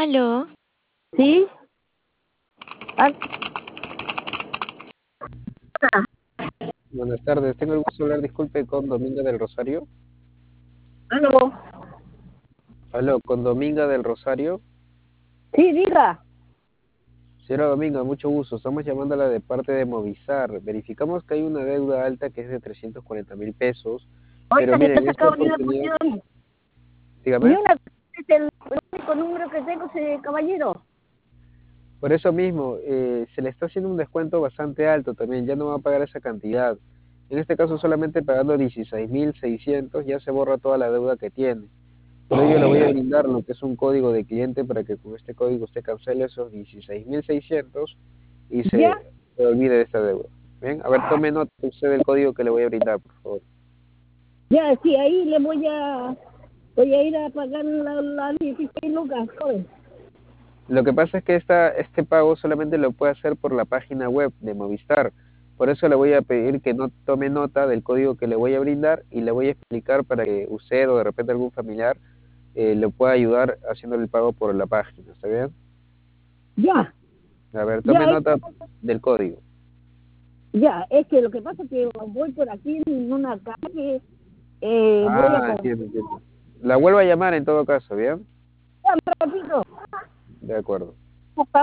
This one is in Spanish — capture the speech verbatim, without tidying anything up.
¿Aló? ¿Sí? Ah, Buenas tardes, tengo el gusto de hablar, disculpe, con Dominga del Rosario. ¿aló? Aló, con Dominga del Rosario. Sí, diga. Señora Dominga, mucho gusto, estamos llamándola de parte de Movistar. Verificamos que hay una deuda alta que es de trescientos cuarenta mil pesos, pero Ahorita que no miren, he en esta sacado ni una oportunidad, cuestión. Ni dígame, una, es el, el único número que tengo, ese caballero. por eso mismo, eh, se le está haciendo un descuento bastante alto también, ya no va a pagar esa cantidad. En este caso, solamente pagando dieciséis mil seiscientos ya se borra toda la deuda que tiene. Por ello le voy a brindar lo que es un código de cliente para que con este código usted cancele esos dieciséis mil seiscientos y ¿Ya? se, se olvide de esta deuda. Bien, a ver, tome nota usted del código que le voy a brindar, por favor. Ya, sí, ahí le voy a, voy a ir a pagar la, la dieciséis lucas, joven. Lo que pasa es que esta, este pago solamente lo puede hacer por la página web de Movistar. Por eso le voy a pedir que no tome nota del código que le voy a brindar y le voy a explicar para que usted o de repente algún familiar eh, le pueda ayudar haciendo el pago por la página. ¿Está bien? Ya, A ver, ya, tome ahí- nota del código. ya, es que lo que pasa es que voy por aquí en una calle, eh, voy a Ah, comprar entiendo, entiendo. La vuelvo a llamar en todo caso, ¿bien? un ratito. De acuerdo.